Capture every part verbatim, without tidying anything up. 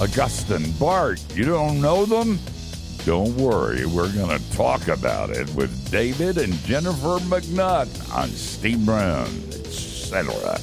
Augustine, Bart, you don't know them? Don't worry, we're going to talk about it with David and Jennifer McNutt on Steve Brown, et cetera.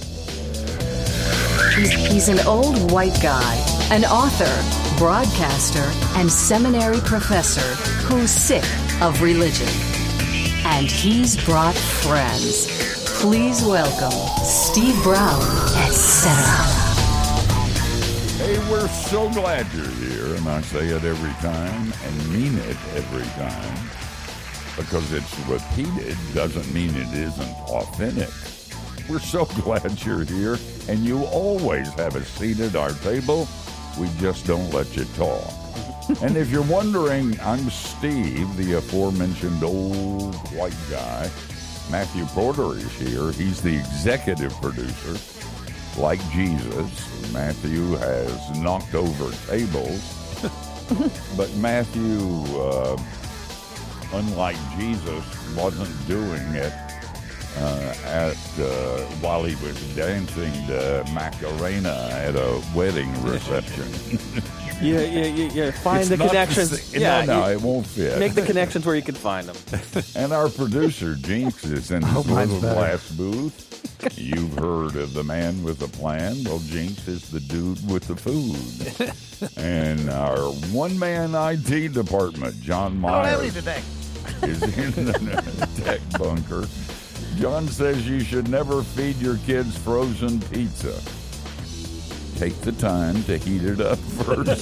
He's, he's an old white guy, an author, broadcaster, and seminary professor who's sick of religion. And he's brought friends. Please welcome Steve Brown, et cetera. Hey, we're so glad you're here, and I say it every time and mean it every time. Because it's repeated doesn't mean it isn't authentic. We're so glad you're here, and you always have a seat at our table. We just don't let you talk. And if you're wondering, I'm Steve, the aforementioned old white guy. Matthew Porter is here. He's the executive producer. Like Jesus, Matthew has knocked over tables. But Matthew, uh, unlike Jesus, wasn't doing it uh, at uh, while he was dancing the Macarena at a wedding reception. Yeah, yeah, yeah, yeah. Find It's the not connections. the sa- yeah, no, no, you- it won't fit. Make the connections where you can find them. And our producer, Jinx, is in his hope mine's little better. glass booth. You've heard of the man with a plan. Well, Jinx is the dude with the food. And our one-man I T department, John I don't have any Myers, today. is in the tech bunker. John says you should never feed your kids frozen pizza. Take the time to heat it up first.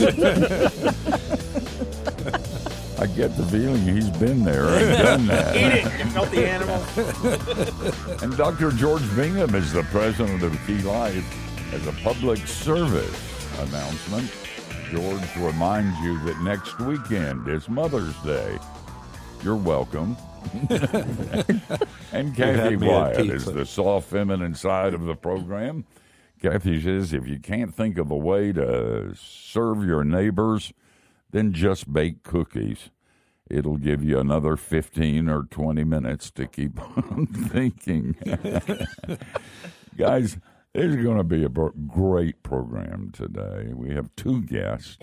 I get the feeling he's been there and done that. Eat it, you filthy animal. And Doctor George Bingham is the president of Key Life. As a public service announcement, George reminds you that next weekend is Mother's Day. You're welcome. And Kathy had me at Wyatt pizza. is the soft feminine side of the program. Kathy says if you can't think of a way to serve your neighbors, then just bake cookies. It'll give you another fifteen or twenty minutes to keep on thinking. Guys, this is going to be a br- great program today. We have two guests.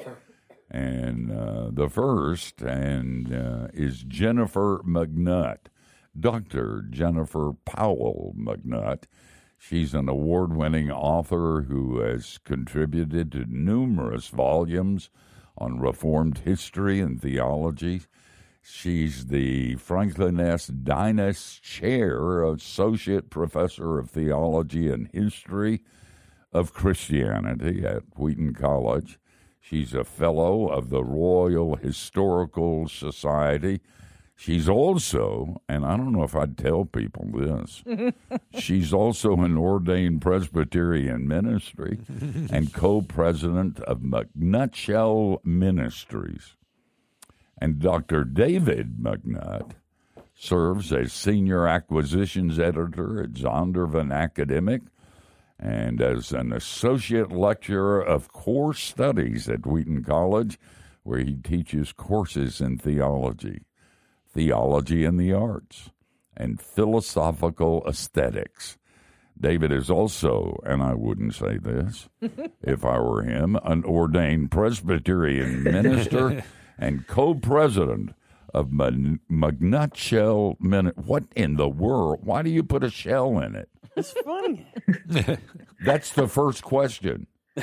And uh, the first and uh, is Jennifer McNutt, Doctor Jennifer Powell McNutt. She's an award-winning author who has contributed to numerous volumes on Reformed history and theology. She's the Franklin S. Dynas Chair, Associate Professor of Theology and History of Christianity at Wheaton College. She's a fellow of the Royal Historical Society. She's also, and I don't know if I'd tell people this, she's also an ordained Presbyterian ministry and co-president of McNuttshell Ministries. And Doctor David McNutt serves as senior acquisitions editor at Zondervan Academic and as an associate lecturer of core studies at Wheaton College, where he teaches courses in theology, theology in the arts, and philosophical aesthetics. David is also, and I wouldn't say this if I were him, an ordained Presbyterian minister and co-president of Mag- McNuttshell Ministries. What in the world? Why do you put a shell in it? It's funny. That's the first question. They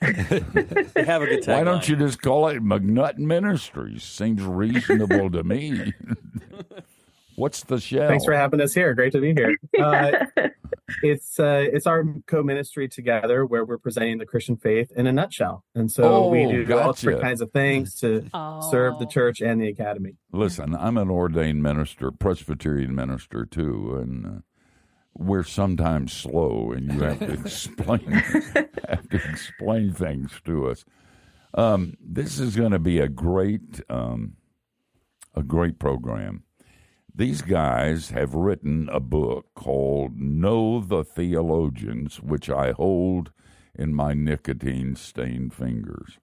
have a good tagline. Why don't you just call it McNutt Ministries? Seems reasonable to me. What's the shell? Thanks for having us here. Great to be here. Uh, it's uh, it's our co-ministry together where we're presenting the Christian faith in a nutshell. And so Oh, we do all gotcha. different kinds of things to Oh. serve the church and the academy. Listen, I'm an ordained minister, Presbyterian minister too, and uh, we're sometimes slow, and you have to explain have to explain things to us. Um, this is going to be a great um, a great program. These guys have written a book called Know the Theologians, which I hold in my nicotine-stained fingers.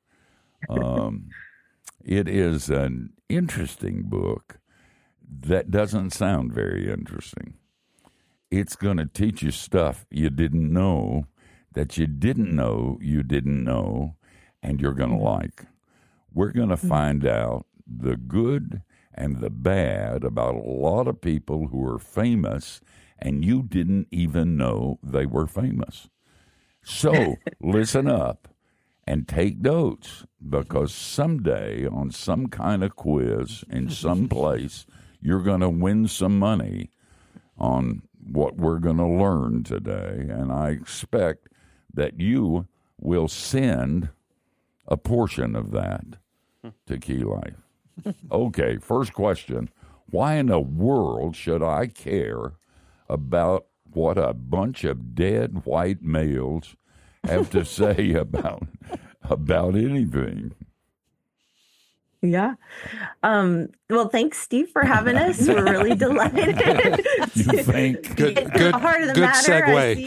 Um, it is an interesting book that doesn't sound very interesting. It's going to teach you stuff you didn't know, that you didn't know you didn't know, and you're going to like. We're going to find out the good and the bad about a lot of people who are famous and you didn't even know they were famous. So listen up and take notes, because someday on some kind of quiz in some place, you're going to win some money on what we're going to learn today. And I expect that you will send a portion of that to Key Life. Okay, first question. Why in the world should I care about what a bunch of dead white males have to say about about anything? Yeah. Um, well, thanks, Steve, for having us. We're really delighted. You think? Good, Get to good, the heart of the good matter, I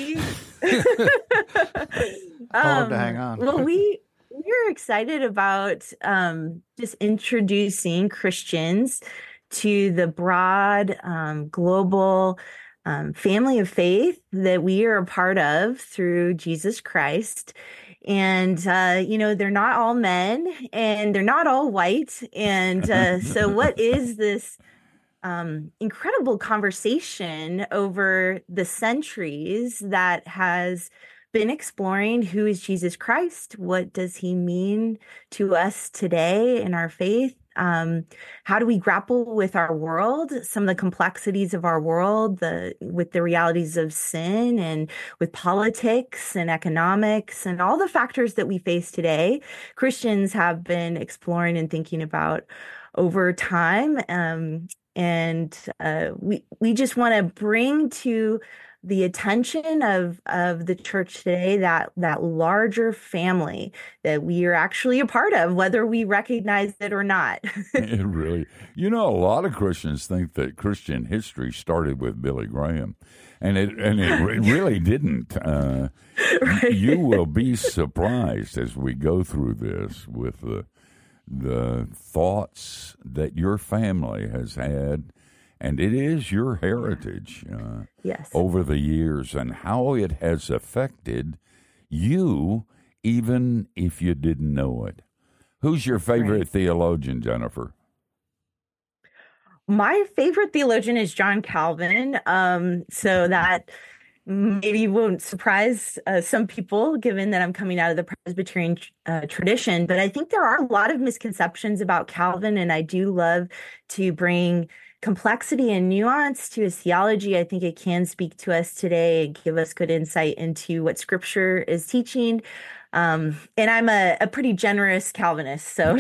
segue. see. Hard to hang on. Well, we we're excited about um, just introducing Christians to the broad um, global um, family of faith that we are a part of through Jesus Christ. And, uh, you know, they're not all men and they're not all white. And uh, so what is this um, incredible conversation over the centuries that has been exploring who is Jesus Christ? What does he mean to us today in our faith? Um, how do we grapple with our world, some of the complexities of our world, the with the realities of sin and with politics and economics and all the factors that we face today? Christians have been exploring and thinking about over time. Um, and uh, we we just want to bring to the attention of of the church today, that that larger family that we are actually a part of, whether we recognize it or not. It really, you know, a lot of Christians think that Christian history started with Billy Graham, and it and it re- really didn't. Uh, Right. You will be surprised as we go through this with the the thoughts that your family has had. And it is your heritage uh, Yes. over the years and how it has affected you, even if you didn't know it. Who's your favorite Right. theologian, Jennifer? My favorite theologian is John Calvin. Um, so that maybe won't surprise uh, some people, given that I'm coming out of the Presbyterian uh, tradition. But I think there are a lot of misconceptions about Calvin, and I do love to bring complexity and nuance to his theology. I think it can speak to us today and give us good insight into what Scripture is teaching. Um, and I'm a, a pretty generous Calvinist, so.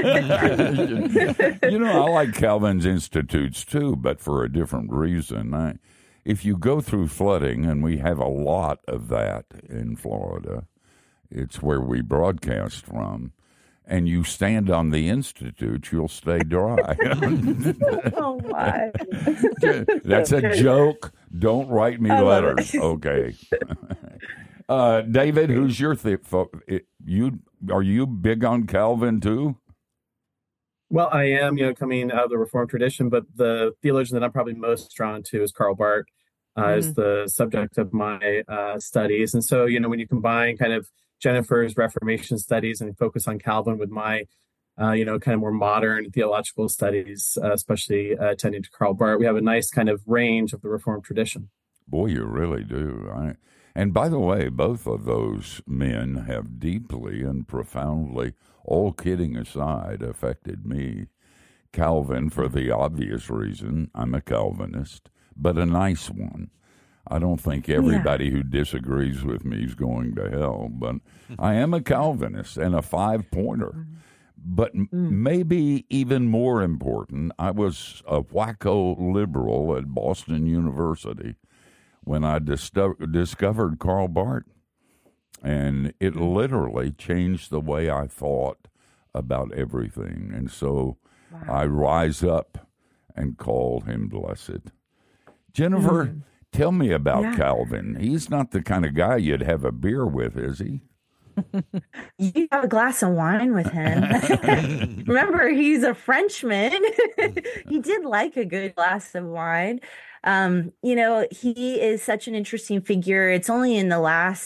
You know, I like Calvin's Institutes too, but for a different reason. I, if you go through flooding, and we have a lot of that in Florida, it's where we broadcast from, and you stand on the Institute, you'll stay dry. Oh, my. That's a joke. Don't write me I love letters. it. Okay. Uh, David, who's your th- fo- it- you? Are you big on Calvin too? Well, I am, you know, coming out of the Reformed tradition, but the theologian that I'm probably most drawn to is Karl Barth, uh, Mm. is the subject of my uh, studies. And so, you know, when you combine kind of Jennifer's Reformation studies and focus on Calvin with my, uh, you know, kind of more modern theological studies, uh, especially uh, attending to Karl Barth, we have a nice kind of range of the Reformed tradition. Boy, you really do. I, and by the way, both of those men have deeply and profoundly, all kidding aside, affected me. Calvin, for the obvious reason, I'm a Calvinist, but a nice one. I don't think everybody who disagrees with me is going to hell, but I am a Calvinist and a five-pointer. But m- maybe even more important, I was a wacko liberal at Boston University when I dis- discovered Karl Barth. And it literally changed the way I thought about everything. And so I rise up and call him blessed. Jennifer, Mm. tell me about Yeah. Calvin. He's not the kind of guy you'd have a beer with, is he? You have a glass of wine with him. Remember, he's a Frenchman. He did like a good glass of wine. Um, you know, he is such an interesting figure. It's only in the last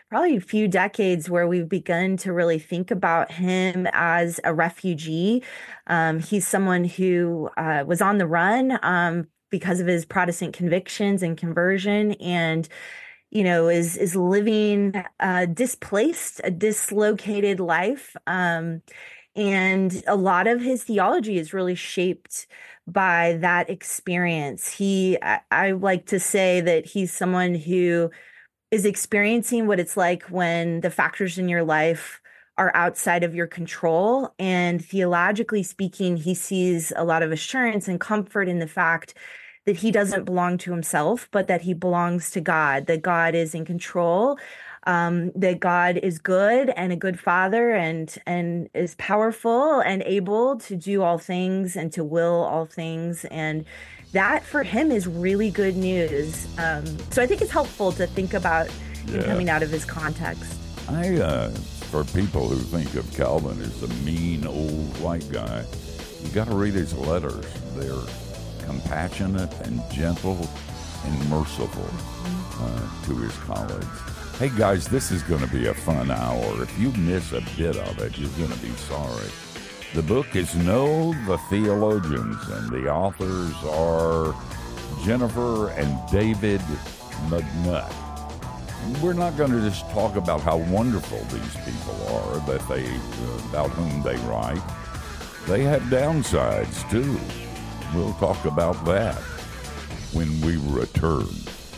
probably a few decades where we've begun to really think about him as a refugee. Um, he's someone who uh, was on the run um, because of his Protestant convictions and conversion, and you know, is is living a displaced, a dislocated life. Um, and a lot of his theology is really shaped by that experience. He, I, I like to say that he's someone who is experiencing what it's like when the factors in your life are outside of your control. And theologically speaking, he sees a lot of assurance and comfort in the fact that he doesn't belong to himself, but that he belongs to God, that God is in control, um, that God is good and a good father and and is powerful and able to do all things and to will all things. And that for him is really good news. Um, so I think it's helpful to think about Yeah. coming out of his context. I, uh, for people who think of Calvin as a mean old white guy, you got to read his letters. They're compassionate and gentle and merciful uh, to his colleagues. Hey guys, this is going to be a fun hour. If you miss a bit of it, you're going to be sorry. The book is Know the Theologians, and the authors are Jennifer and David McNutt. We're not going to just talk about how wonderful these people are, that they uh, about whom they write. They have downsides too. We'll talk about that when we return.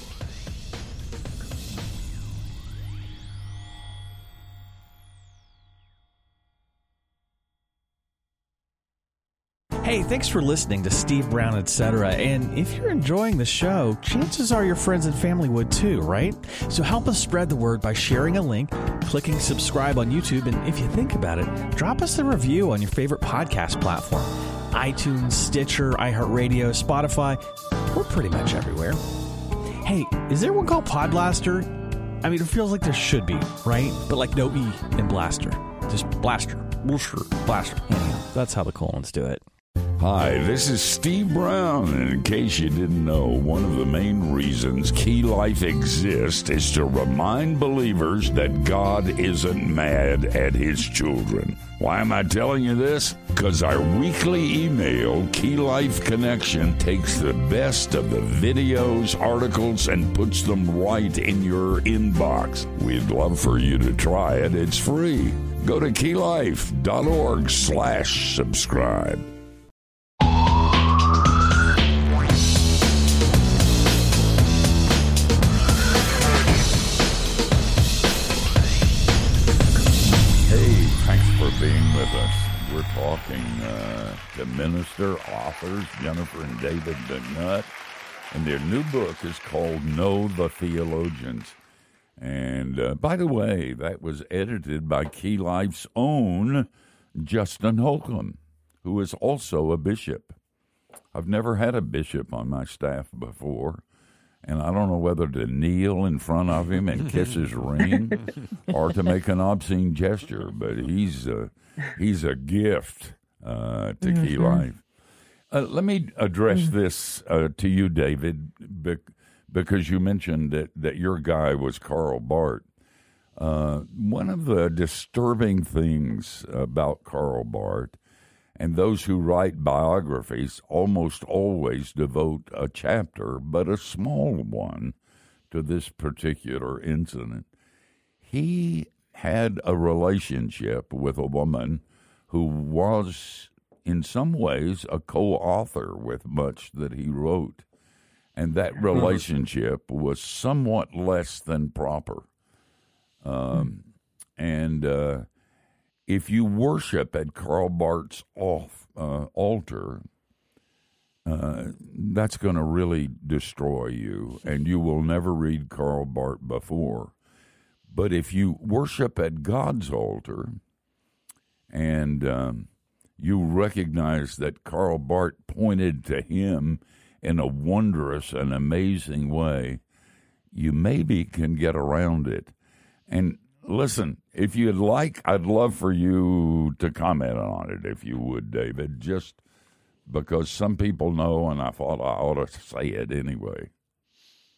Hey, thanks for listening to Steve Brown, et cetera. And if you're enjoying the show, chances are your friends and family would too, right? So help us spread the word by sharing a link, clicking subscribe on YouTube, and if you think about it, drop us a review on your favorite podcast platform. iTunes, Stitcher, iHeartRadio, Spotify. We're pretty much everywhere. Hey, is there one called Podblaster? I mean, it feels like there should be, right? But like no E in Blaster. Just Blaster. Blaster. Blaster. Anyhow, that's how the colons do it. Hi, this is Steve Brown, and in case you didn't know, one of the main reasons Key Life exists is to remind believers that God isn't mad at his children. Why am I telling you this? Because our weekly email, Key Life Connection, takes the best of the videos, articles, and puts them right in your inbox. We'd love for you to try it. It's free. Go to keylife.org slash subscribe. Being with us. We're talking uh, to minister, authors, Jennifer and David McNutt, and their new book is called Know the Theologians. And uh, by the way, that was edited by Key Life's own Justin Holcomb, who is also a bishop. I've never had a bishop on my staff before, and I don't know whether to kneel in front of him and kiss his ring or to make an obscene gesture, but he's a, he's a gift uh, to mm-hmm. Key Life. Uh, let me address mm-hmm. this uh, to you, David, bec- because you mentioned that, that your guy was Karl Barth. Uh, one of the disturbing things about Karl Barth, and those who write biographies almost always devote a chapter, but a small one, to this particular incident. He had a relationship with a woman who was, in some ways, a co-author with much that he wrote. And that relationship was somewhat less than proper. Um, and... Uh, If you worship at Karl Barth's off, uh, altar, uh, that's going to really destroy you, and you will never read Karl Barth before. But if you worship at God's altar, and um, you recognize that Karl Barth pointed to him in a wondrous and amazing way, you maybe can get around it. And listen, if you'd like, I'd love for you to comment on it, if you would, David, just because some people know, and I thought I ought to say it anyway.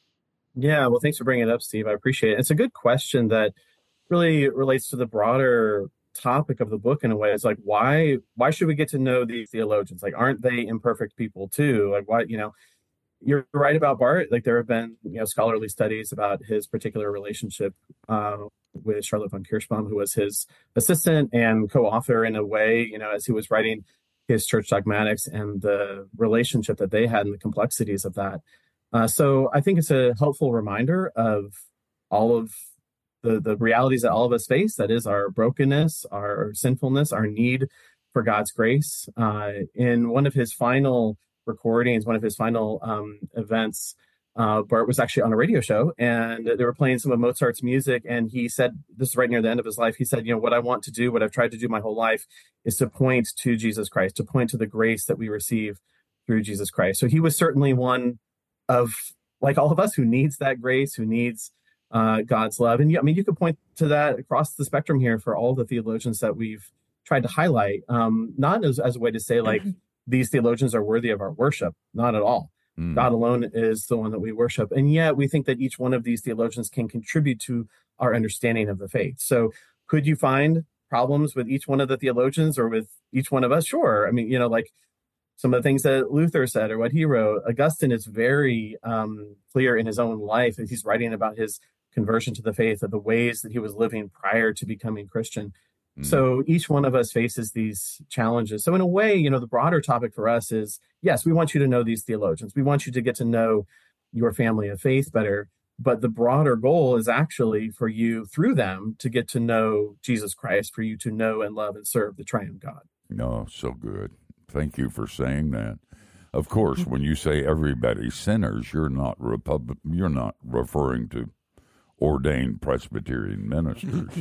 Yeah, well, thanks for bringing it up, Steve. I appreciate it. It's a good question that really relates to the broader topic of the book in a way. It's like, why why should we get to know these theologians? Like, aren't they imperfect people too? Like, why, you know, you're right about Bart. Like, there have been, you know, scholarly studies about his particular relationship uh, with Charlotte von Kirschbaum, who was his assistant and co-author in a way, you know, as he was writing his Church Dogmatics, and the relationship that they had and the complexities of that. Uh, so I think it's a helpful reminder of all of the, the realities that all of us face. That is our brokenness, our sinfulness, our need for God's grace. Uh, in one of his final recordings, one of his final um, events, uh, Bart was actually on a radio show, and they were playing some of Mozart's music. And he said, this is right near the end of his life, he said, you know, what I want to do, what I've tried to do my whole life is to point to Jesus Christ, to point to the grace that we receive through Jesus Christ. So he was certainly one of, like all of us, who needs that grace, who needs uh, God's love. And yeah, I mean, you could point to that across the spectrum here for all the theologians that we've tried to highlight, um, not as, as a way to say, like, these theologians are worthy of our worship. Not at all. Mm. God alone is the one that we worship. And yet we think that each one of these theologians can contribute to our understanding of the faith. So could you find problems with each one of the theologians or with each one of us? Sure. I mean, you know, like some of the things that Luther said or what he wrote. Augustine is very um, clear in his own life as he's writing about his conversion to the faith, of the ways that he was living prior to becoming Christian. Mm. So each one of us faces these challenges. So in a way, you know, the broader topic for us is, yes, we want you to know these theologians. We want you to get to know your family of faith better. But the broader goal is actually for you, through them, to get to know Jesus Christ, for you to know and love and serve the triune God. No, so good. Thank you for saying that. Of course, when you say everybody's sinners, you're not Repub- you're not referring to ordained Presbyterian ministers.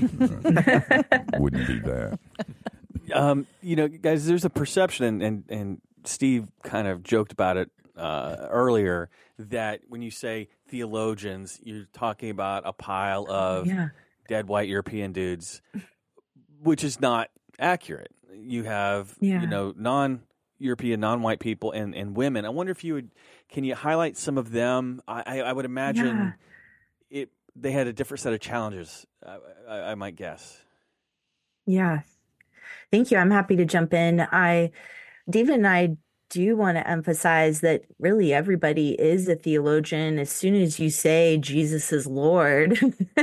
Wouldn't be that. Um, you know, guys, there's a perception, and, and, and Steve kind of joked about it uh, earlier, that when you say theologians, you're talking about a pile of yeah. dead white European dudes, which is not accurate. You have, yeah. you know, non-European, non-white people and, and women. I wonder if you would, can you highlight some of them? I, I, I would imagine yeah. it. They had a different set of challenges, I, I, I might guess. Yeah. Thank you. I'm happy to jump in. I, David and I do want to emphasize that really everybody is a theologian. As soon as you say Jesus is Lord,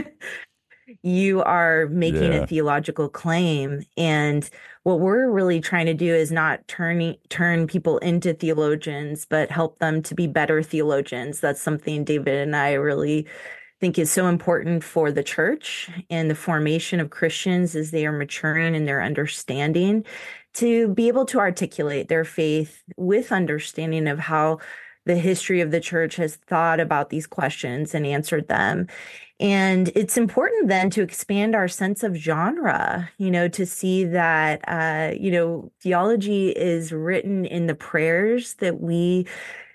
you are making yeah. a theological claim. And what we're really trying to do is not turning turn people into theologians, but help them to be better theologians. That's something David and I really think is so important for the church and the formation of Christians as they are maturing in their understanding, to be able to articulate their faith with understanding of how the history of the church has thought about these questions and answered them. And it's important then to expand our sense of genre, you know, to see that, uh, you know, theology is written in the prayers that we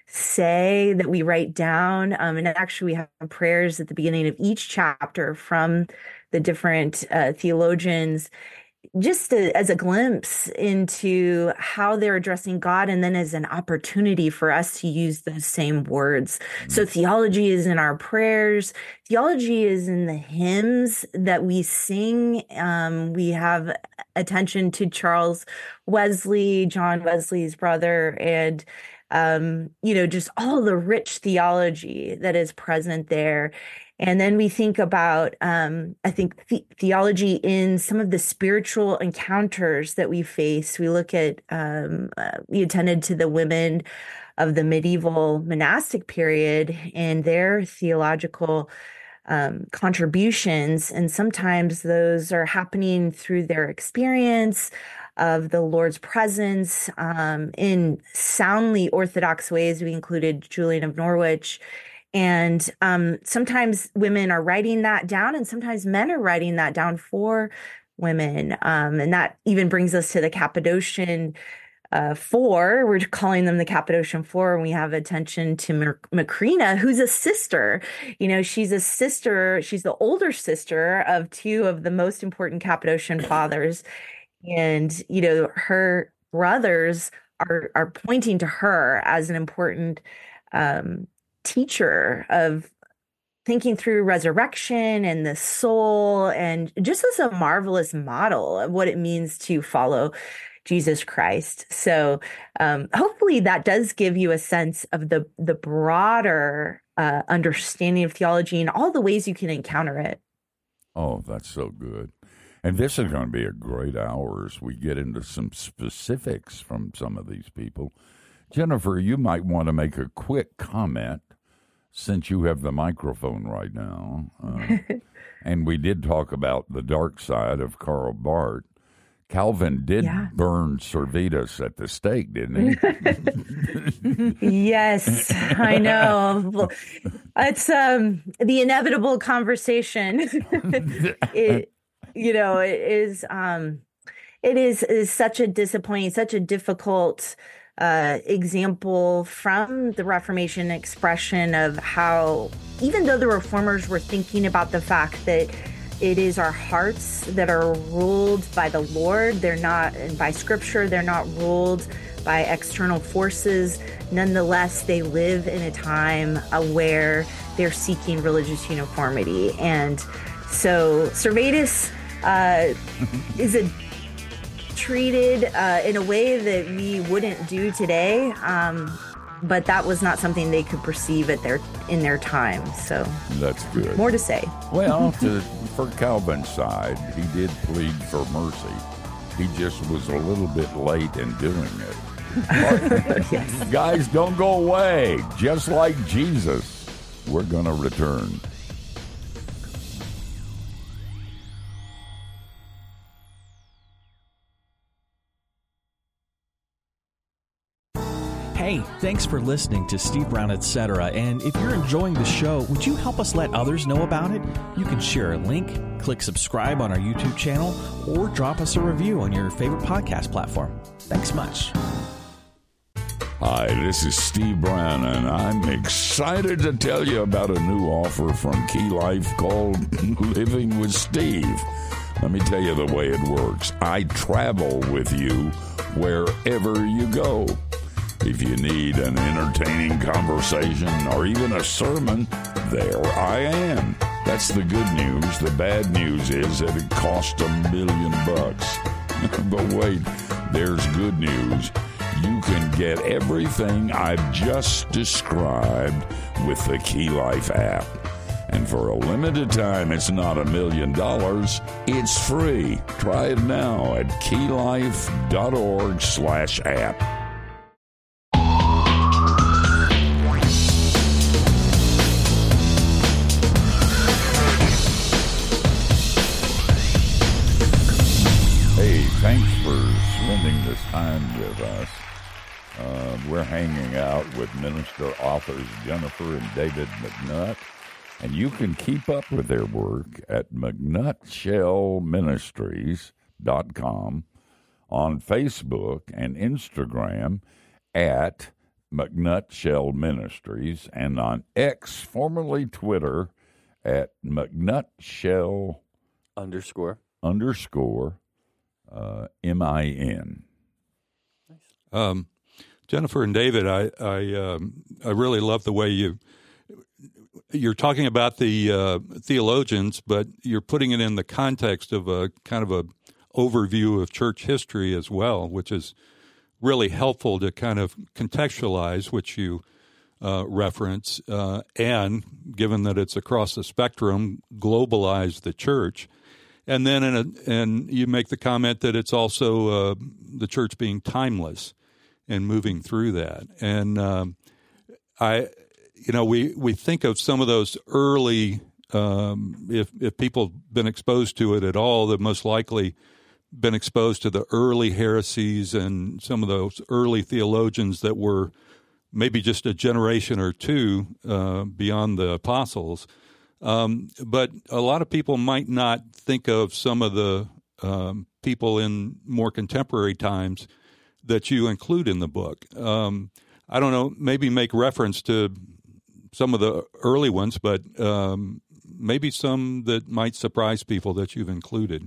say, that we write down. Um, and actually we have prayers at the beginning of each chapter from the different uh, theologians, just to, as a glimpse into how they're addressing God, and then as an opportunity for us to use those same words. Mm-hmm. So theology is in our prayers. Theology is in the hymns that we sing. Um, we have attention to Charles Wesley, John Wesley's brother, and Um, you know, just all the rich theology that is present there. And then we think about, um, I think, the- theology in some of the spiritual encounters that we face. We look at, um, uh, we attended to the women of the medieval monastic period and their theological um, contributions. And sometimes those are happening through their experience of the Lord's presence um, in soundly orthodox ways. We included Julian of Norwich. And um, sometimes women are writing that down, and sometimes men are writing that down for women. Um, and that even brings us to the Cappadocian uh, Four. We're calling them the Cappadocian Four, and we have attention to Mac- Macrina, who's a sister. You know, she's a sister. She's the older sister of two of the most important Cappadocian fathers. And, you know, her brothers are are pointing to her as an important um, teacher of thinking through resurrection and the soul, and just as a marvelous model of what it means to follow Jesus Christ. So um, hopefully that does give you a sense of the the broader uh, understanding of theology and all the ways you can encounter it. Oh, that's so good. And this is going to be a great hour as we get into some specifics from some of these people. Jennifer, you might want to make a quick comment since you have the microphone right now. Uh, and we did talk about the dark side of Karl Barth. Calvin did yeah. burn Servetus at the stake, didn't he? Yes, I know. It's um, the inevitable conversation. it, you know, it is. Um, it is is such a disappointing, such a difficult uh, example from the Reformation expression of how, even though the Reformers were thinking about the fact that it is our hearts that are ruled by the Lord. They're not, and by Scripture, they're not ruled by external forces. Nonetheless, they live in a time uh, where they're seeking religious uniformity. And so Servetus uh, is a, treated uh, in a way that we wouldn't do today. Um, but that was not something they could perceive at their in their time. So that's good. More to say. Well, to, for Calvin's side, he did plead for mercy. He just was a little bit late in doing it. Yes. Guys, don't go away. Just like Jesus, we're going to return. Hey, thanks for listening to Steve Brown, et cetera. And if you're enjoying the show, would you help us let others know about it? You can share a link, click subscribe on our YouTube channel, or drop us a review on your favorite podcast platform. Thanks much. Hi, this is Steve Brown, and I'm excited to tell you about a new offer from Key Life called Living with Steve. Let me tell you the way it works. I travel with you wherever you go. If you need an entertaining conversation or even a sermon, there I am. That's the good news. The bad news is that it costs a million bucks. But wait, there's good news. You can get everything I've just described with the Key Life app. And for a limited time, it's not a million dollars. It's free. Try it now at keylife.org slash app. Thanks for spending this time with us. Uh, we're hanging out with minister authors Jennifer and David McNutt, and you can keep up with their work at mcnutt shell ministries dot com, on Facebook and Instagram at McNutt Shell Ministries, and on X, formerly Twitter, at McNutt Shell underscore underscore Uh, M I N. Um, Jennifer and David, I I, um, I really love the way you you're talking about the uh, theologians, but you're putting it in the context of a kind of a overview of church history as well, which is really helpful to kind of contextualize, which you uh, reference, uh, and given that it's across the spectrum, globalize the church. And then, in a, and you make the comment that it's also uh, the church being timeless and moving through that. And um, I, you know, we, we think of some of those early, um, if if people have been exposed to it at all, they've most likely been exposed to the early heresies and some of those early theologians that were maybe just a generation or two uh, beyond the apostles. Um, but a lot of people might not think of some of the um, people in more contemporary times that you include in the book. Um, I don't know, maybe make reference to some of the early ones, but um, maybe some that might surprise people that you've included.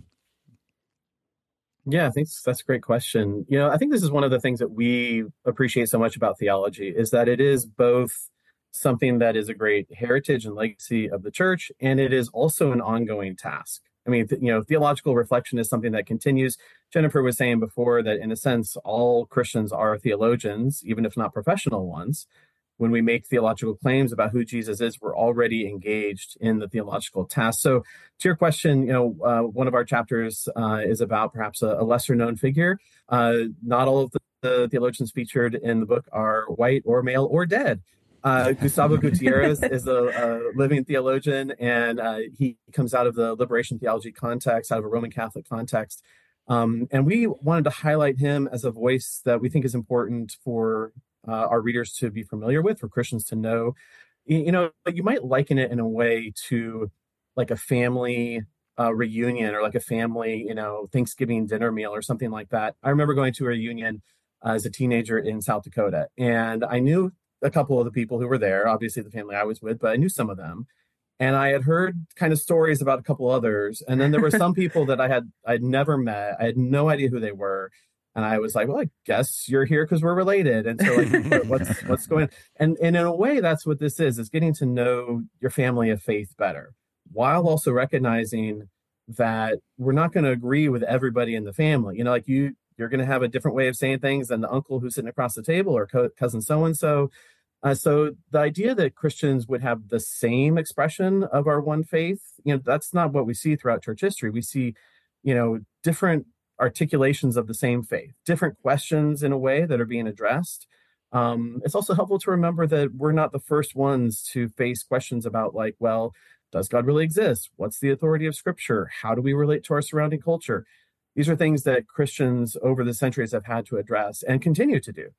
Yeah, I think that's a great question. You know, I think this is one of the things that we appreciate so much about theology is that it is both something that is a great heritage and legacy of the church, and it is also an ongoing task. I mean, th- you know, theological reflection is something that continues. Jennifer was saying before that, in a sense, all Christians are theologians, even if not professional ones. When we make theological claims about who Jesus is, we're already engaged in the theological task. So to your question, you know, uh, one of our chapters uh, is about perhaps a, a lesser known figure. Uh, not all of the, the theologians featured in the book are white or male or dead. Uh, Gustavo Gutierrez is a, a living theologian, and uh, he comes out of the liberation theology context, out of a Roman Catholic context. Um, and we wanted to highlight him as a voice that we think is important for uh, our readers to be familiar with, for Christians to know. You, you know, you might liken it in a way to like a family uh, reunion or like a family, you know, Thanksgiving dinner meal or something like that. I remember going to a reunion uh, as a teenager in South Dakota, and I knew a couple of the people who were there, obviously the family I was with, but I knew some of them. And I had heard kind of stories about a couple others. And then there were some people that I had, I'd never met. I had no idea who they were. And I was like, well, I guess you're here because we're related. And so like, what's, what's going on? And, and in a way, that's what this is, is getting to know your family of faith better, while also recognizing that we're not going to agree with everybody in the family. You know, like you, you're going to have a different way of saying things than the uncle who's sitting across the table or co- cousin so-and-so. Uh, so the idea that Christians would have the same expression of our one faith, you know, that's not what we see throughout church history. We see, you know, different articulations of the same faith, different questions in a way that are being addressed. Um, it's also helpful to remember that we're not the first ones to face questions about like, well, does God really exist? What's the authority of Scripture? How do we relate to our surrounding culture? These are things that Christians over the centuries have had to address and continue to do.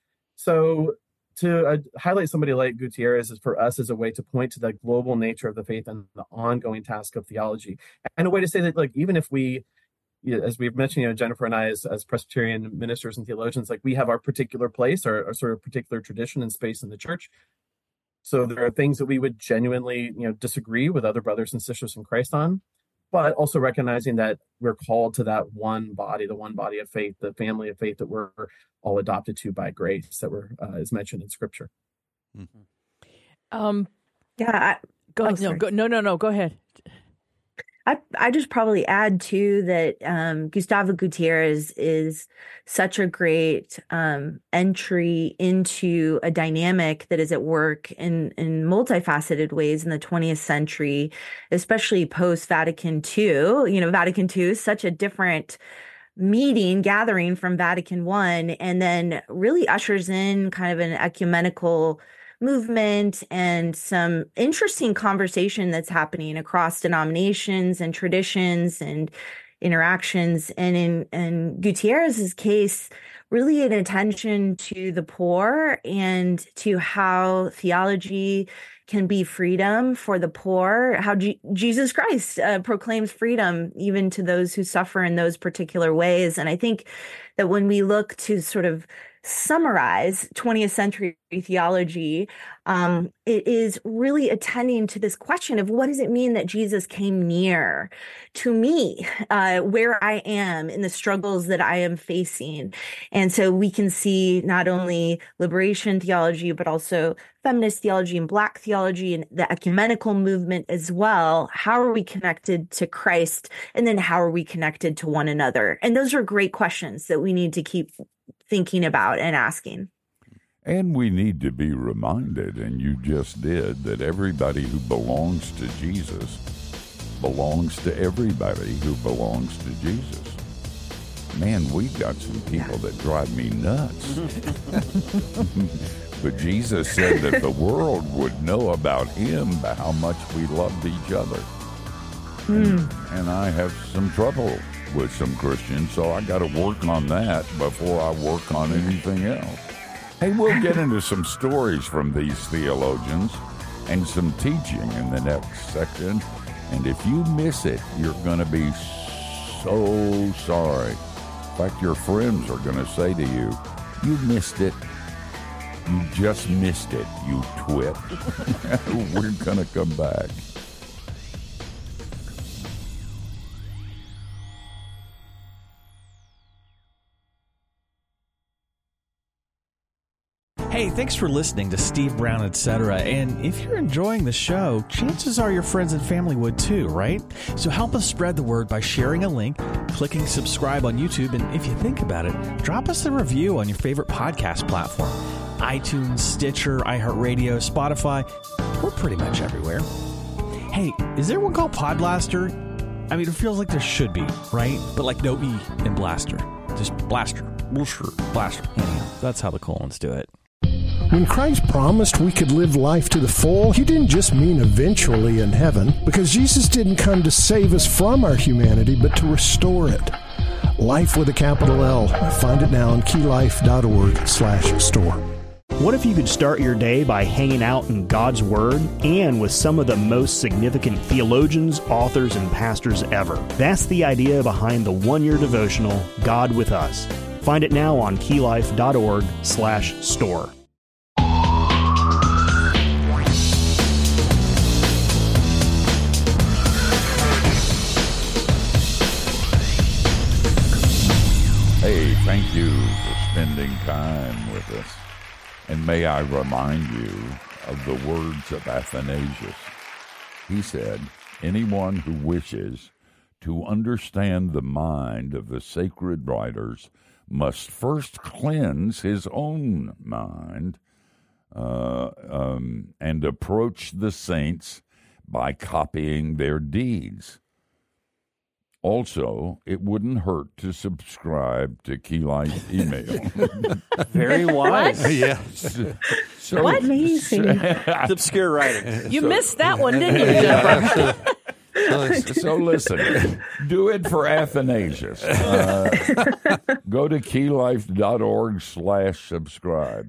So to uh, highlight somebody like Gutierrez is for us as a way to point to the global nature of the faith and the ongoing task of theology, and a way to say that, like, even if we, you know, as we've mentioned, you know, Jennifer and I, as, as Presbyterian ministers and theologians, like we have our particular place, our, our sort of particular tradition and space in the church. So there are things that we would genuinely, you know, disagree with other brothers and sisters in Christ on, but also recognizing that we're called to that one body, the one body of faith, the family of faith that we're all adopted to by grace, that we're, uh, is mentioned in Scripture. Mm-hmm. Um, yeah. I, go, oh, no, go, no, no, no, go ahead. I, I just probably add too that um, Gustavo Gutierrez is such a great um, entry into a dynamic that is at work in, in multifaceted ways in the twentieth century, especially post Vatican Two. You know, Vatican Two is such a different meeting, gathering from Vatican One, and then really ushers in kind of an ecumenical movement and some interesting conversation that's happening across denominations and traditions and interactions. And in, in Gutierrez's case, really an attention to the poor and to how theology can be freedom for the poor, how G- Jesus Christ uh, proclaims freedom even to those who suffer in those particular ways. And I think that when we look to sort of summarize twentieth century theology, um, it is really attending to this question of what does it mean that Jesus came near to me, uh, where I am in the struggles that I am facing. And so we can see not only liberation theology, but also feminist theology and Black theology and the ecumenical movement as well. How are we connected to Christ? And then how are we connected to one another? And those are great questions that we need to keep thinking about and asking. And we need to be reminded, and you just did, that everybody who belongs to Jesus belongs to everybody who belongs to Jesus. Man, we've got some people that drive me nuts. But Jesus said that the world would know about him by how much we loved each other. Mm. And, and I have some trouble with some Christians, so I got to work on that before I work on anything else. Hey, we'll get into some stories from these theologians and some teaching in the next section. And if you miss it, you're going to be so sorry. In fact, your friends are going to say to you, you missed it. You just missed it, you twit. We're going to come back. Hey, thanks for listening to Steve Brown, et cetera. And if you're enjoying the show, chances are your friends and family would too, right? So help us spread the word by sharing a link, clicking subscribe on YouTube, and if you think about it, drop us a review on your favorite podcast platform. iTunes, Stitcher, iHeartRadio, Spotify. We're pretty much everywhere. Hey, is there one called Podblaster? I mean, it feels like there should be, right? But like no E in Blaster. Just Blaster. Blaster. Blaster. Anyhow, that's how the colons do it. When Christ promised we could live life to the full, he didn't just mean eventually in heaven, because Jesus didn't come to save us from our humanity, but to restore it. Life with a capital L. Find it now on keylife.org slash store. What if you could start your day by hanging out in God's Word and with some of the most significant theologians, authors, and pastors ever? That's the idea behind the one-year devotional, God with Us. Find it now on keylife.org slash store. Hey, thank you for spending time with us. And may I remind you of the words of Athanasius. He said, anyone who wishes to understand the mind of the sacred writers must first cleanse his own mind uh, um, and approach the saints by copying their deeds. Also, it wouldn't hurt to subscribe to Key Life email. Very wise. What? Yeah. So, What? Amazing. It's obscure writing. You So- missed that one, didn't you, Jennifer? So listen, do it for Athanasius. Uh, go to keylife.org slash subscribe.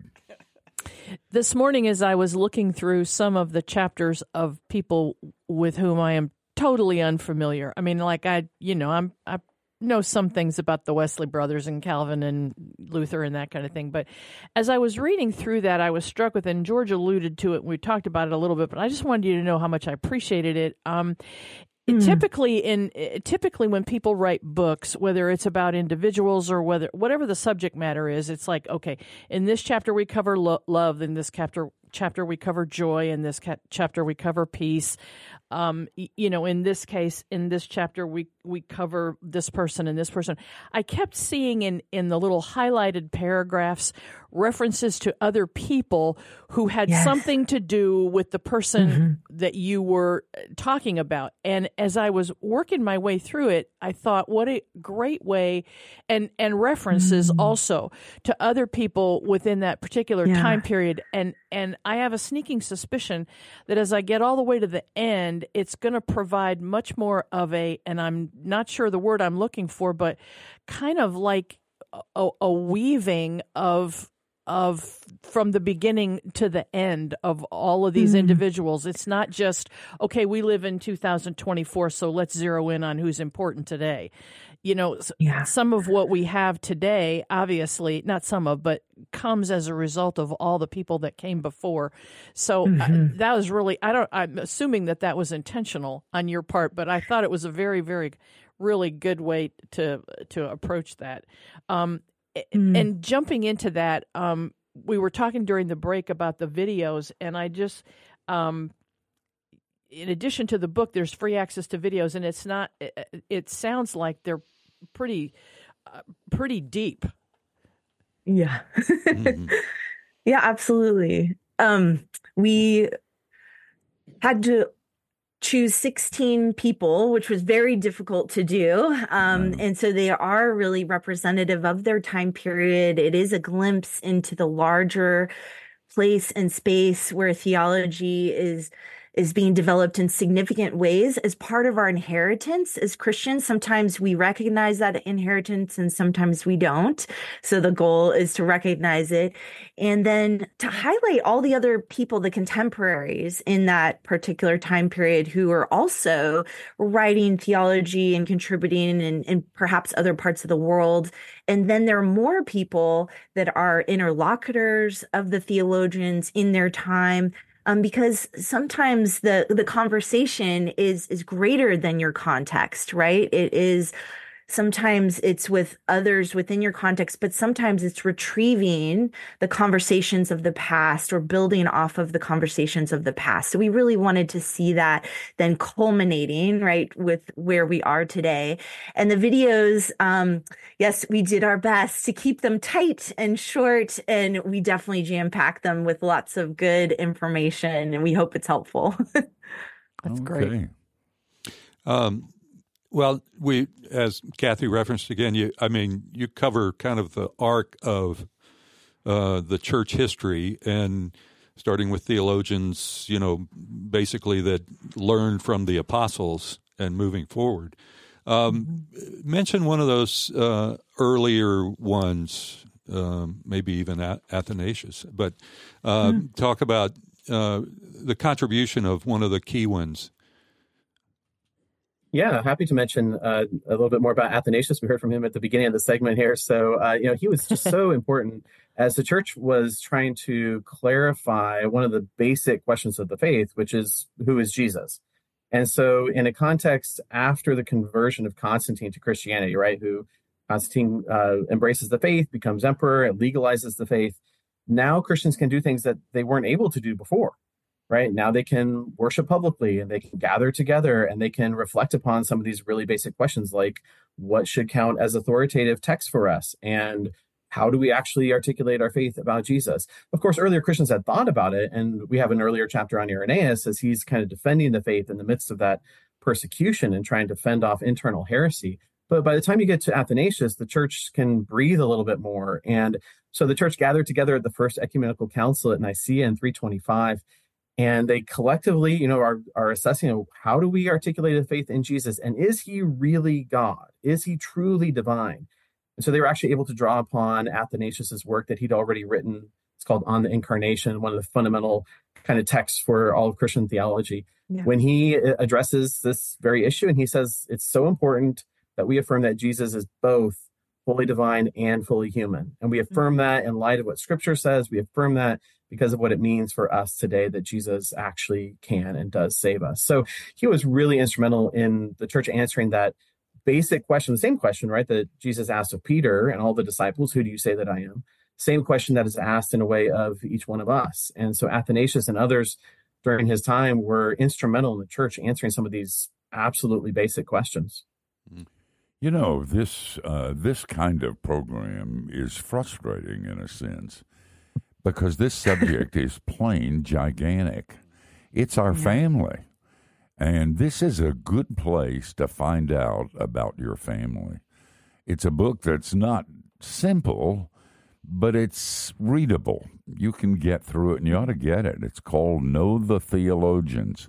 This morning, as I was looking through some of the chapters of people with whom I am totally unfamiliar. I mean, like I, you know, I'm I know some things about the Wesley brothers and Calvin and Luther and that kind of thing. But as I was reading through that, I was struck with, and George alluded to it. We talked about it a little bit, but I just wanted you to know how much I appreciated it. Um, Mm. Typically, in typically when people write books, whether it's about individuals or whether whatever the subject matter is, it's like, okay, in this chapter we cover lo- love, in this chapter chapter we cover joy, in this ca- chapter we cover peace. Um, y- you know, in this case, in this chapter we we cover this person and this person. I kept seeing in in the little highlighted paragraphs references to other people who had Yes. something to do with the person Mhm. that you were talking about. And as I was working my way through it, I thought, what a great way, and and references Mm. also to other people within that particular Yeah. time period. And and I have a sneaking suspicion that as I get all the way to the end, it's going to provide much more of a, and I'm not sure the word I'm looking for, but kind of like a, a weaving of of from the beginning to the end of all of these Mhm. individuals. It's not just, okay, we live in two thousand twenty-four, so let's zero in on who's important today. You know, s- Yeah. some of what we have today, obviously, not some of, but comes as a result of all the people that came before. So uh, Mhm. that was really, I don't, I'm assuming that that was intentional on your part, but I thought it was a very, very, really good way to, to approach that. Um, Mm. And jumping into that, um, we were talking during the break about the videos, and I just, um, in addition to the book, there's free access to videos, and it's not. It, it sounds like they're pretty, uh, pretty deep. Yeah. Mhm. Yeah, absolutely. Um, we had to choose sixteen people, which was very difficult to do. Um, Right. and so they are really representative of their time period. It is a glimpse into the larger place and space where theology is is being developed in significant ways as part of our inheritance as Christians. Sometimes we recognize that inheritance and sometimes we don't. So the goal is to recognize it and then to highlight all the other people, the contemporaries in that particular time period who are also writing theology and contributing in, in perhaps other parts of the world. And then there are more people that are interlocutors of the theologians in their time. Um, because sometimes the the conversation is is greater than your context, right? It is Sometimes it's with others within your context, but sometimes it's retrieving the conversations of the past or building off of the conversations of the past. So we really wanted to see that then culminating, right, with where we are today. And the videos, um, yes, we did our best to keep them tight and short, and we definitely jam-packed them with lots of good information, and we hope it's helpful. That's okay. great. Um, well, we, as Kathy referenced again, you, I mean, you cover kind of the arc of uh, the church history, and starting with theologians, you know, basically that learned from the apostles and moving forward. Um, mm-hmm. Mention one of those uh, earlier ones, um, maybe even a- Athanasius, but uh, mm-hmm. talk about uh, the contribution of one of the key ones. Yeah, happy to mention uh, a little bit more about Athanasius. We heard from him at the beginning of the segment here. So, uh, you know, he was just so important as the church was trying to clarify one of the basic questions of the faith, which is, who is Jesus? And so in a context after the conversion of Constantine to Christianity, right, who Constantine uh, embraces the faith, becomes emperor, and legalizes the faith, now Christians can do things that they weren't able to do before. Right now they can worship publicly, and they can gather together, and they can reflect upon some of these really basic questions like what should count as authoritative text for us, and how do we actually articulate our faith about Jesus? Of course, earlier Christians had thought about it, and we have an earlier chapter on Irenaeus as he's kind of defending the faith in the midst of that persecution and trying to fend off internal heresy. But by the time you get to Athanasius, the church can breathe a little bit more. And so the church gathered together at the First Ecumenical Council at Nicaea in three twenty-five. And they collectively, you know, are, are assessing, you know, how do we articulate a faith in Jesus? And is he really God? Is he truly divine? And so they were actually able to draw upon Athanasius's work that he'd already written. It's called On the Incarnation, one of the fundamental kind of texts for all of Christian theology. Yeah. When he addresses this very issue, and he says it's so important that we affirm that Jesus is both fully divine and fully human. And we affirm that in light of what Scripture says. We affirm that because of what it means for us today that Jesus actually can and does save us. So he was really instrumental in the church answering that basic question, the same question, right, that Jesus asked of Peter and all the disciples, who do you say that I am? Same question that is asked in a way of each one of us. And so Athanasius and others during his time were instrumental in the church answering some of these absolutely basic questions. You know, this uh, this kind of program is frustrating in a sense, because this subject is plain gigantic. It's our family. And this is a good place to find out about your family. It's a book that's not simple, but it's readable. You can get through it, and you ought to get it. It's called Know the Theologians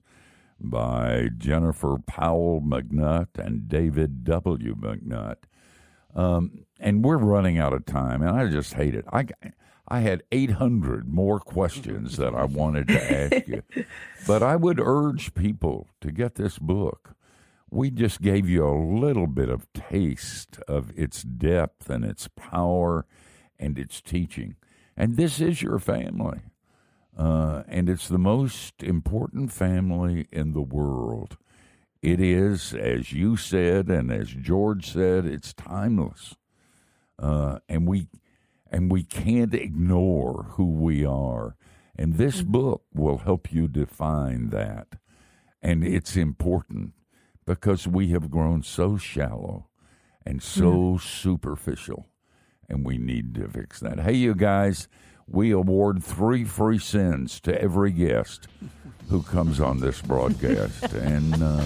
by Jennifer Powell McNutt and David W. McNutt. Um, and we're running out of time, and I just hate it. I, I had eight hundred more questions that I wanted to ask you, but I would urge people to get this book. We just gave you a little bit of taste of its depth and its power and its teaching. And this is your family. Uh, and it's the most important family in the world. It is, as you said, and as George said, it's timeless. Uh, and we and we can't ignore who we are. And this book will help you define that. And it's important because we have grown so shallow and so mm. superficial. And we need to fix that. Hey, you guys, we award three free sins to every guest who comes on this broadcast. And uh,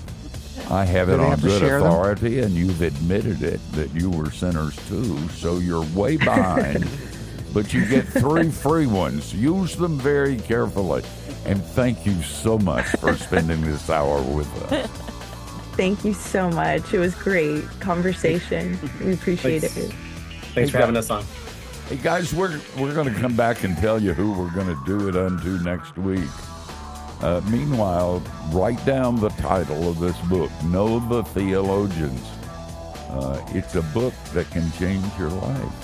I have it on good authority, them? And you've admitted it, that you were sinners too, so you're way behind. But you get three free ones. Use them very carefully. And thank you so much for spending this hour with us. Thank you so much. It was great conversation. We appreciate Thanks. it. Thanks hey, for having us on. Hey, guys, we're, we're going to come back and tell you who we're going to do it unto next week. Uh, meanwhile, write down the title of this book, Know the Theologians. Uh, it's a book that can change your life.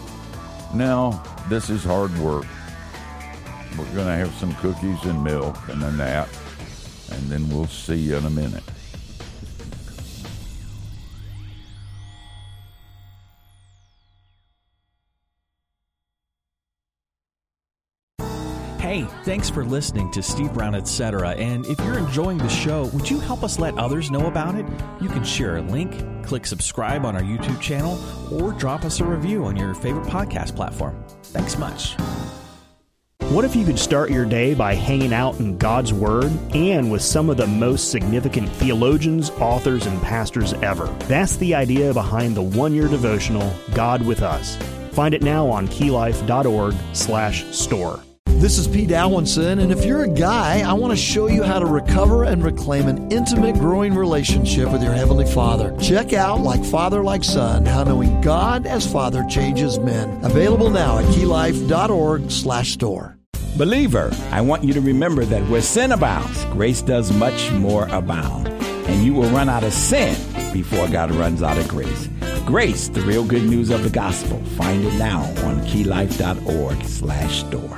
Now, this is hard work. We're going to have some cookies and milk and a nap, and then we'll see you in a minute. Hey, thanks for listening to Steve Brown, et cetera. And if you're enjoying the show, would you help us let others know about it? You can share a link, click subscribe on our YouTube channel, or drop us a review on your favorite podcast platform. Thanks much. What if you could start your day by hanging out in God's Word and with some of the most significant theologians, authors, and pastors ever? That's the idea behind the one-year devotional, God with Us. Find it now on keylife.org slash store. This is Pete Alwinson, and if you're a guy, I want to show you how to recover and reclaim an intimate, growing relationship with your Heavenly Father. Check out Like Father, Like Son, How Knowing God as Father Changes Men. Available now at keylife.org slash store. Believer, I want you to remember that where sin abounds, grace does much more abound. And you will run out of sin before God runs out of grace. Grace, the real good news of the gospel. Find it now on keylife.org slash store.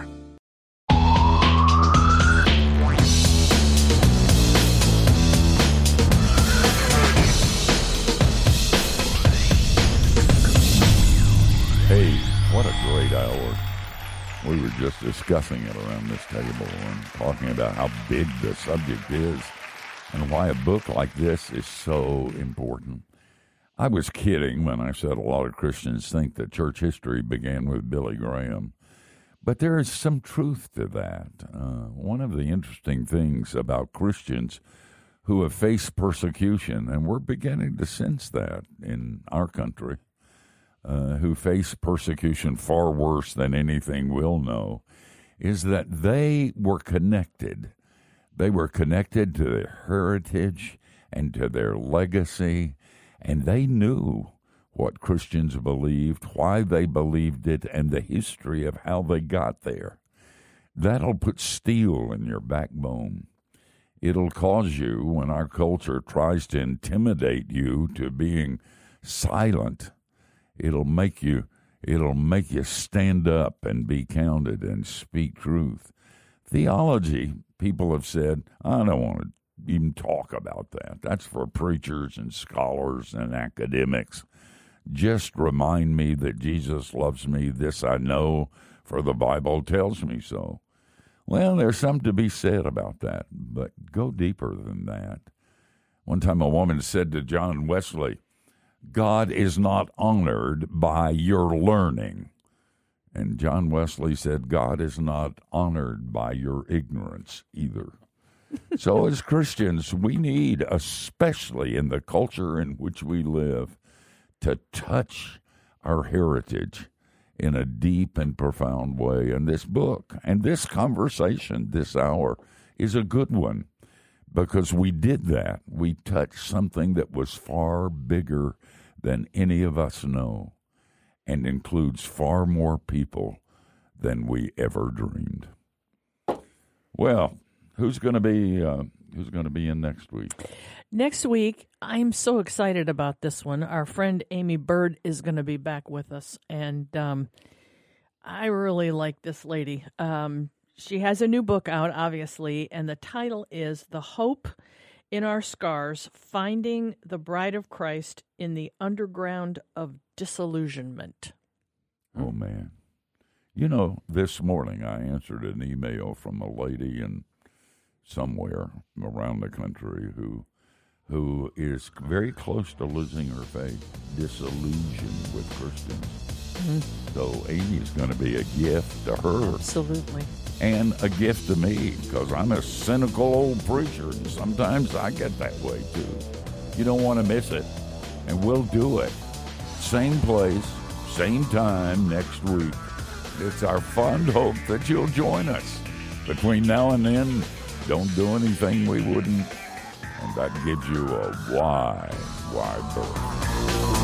Hey, what a great hour. We were just discussing it around this table and talking about how big the subject is and why a book like this is so important. I was kidding when I said a lot of Christians think that church history began with Billy Graham, but there is some truth to that. Uh, one of the interesting things about Christians who have faced persecution, and we're beginning to sense that in our country, Uh, who face persecution far worse than anything we'll know, is that they were connected. They were connected to their heritage and to their legacy, and they knew what Christians believed, why they believed it, and the history of how they got there. That'll put steel in your backbone. It'll cause you, when our culture tries to intimidate you to being silent, It'll make you it'll make you stand up and be counted and speak truth. Theology, people have said, I don't want to even talk about that. That's for preachers and scholars and academics. Just remind me that Jesus loves me. This I know, for the Bible tells me so. Well, there's something to be said about that, but go deeper than that. One time a woman said to John Wesley, God is not honored by your learning. And John Wesley said, God is not honored by your ignorance either. So as Christians, we need, especially in the culture in which we live, to touch our heritage in a deep and profound way. And this book and this conversation this hour is a good one, because we did that. We touched something that was far bigger than any of us know, and includes far more people than we ever dreamed. Well, who's going to be uh, who's going to be in next week? Next week, I'm so excited about this one. Our friend Amy Bird is going to be back with us, and um, I really like this lady. Um, she has a new book out, obviously, and the title is The Hope in Our Scars, Finding the Bride of Christ in the Underground of Disillusionment. Oh, man. You know, this morning I answered an email from a lady in somewhere around the country who who is very close to losing her faith, disillusioned with Christians. Mm-hmm. So Amy's going to be a gift to her. Absolutely. And a gift to me, because I'm a cynical old preacher, and sometimes I get that way too. You don't want to miss it, and we'll do it. Same place, same time next week. It's our fond hope that you'll join us. Between now and then, don't do anything we wouldn't, and that gives you a wide, wide berth.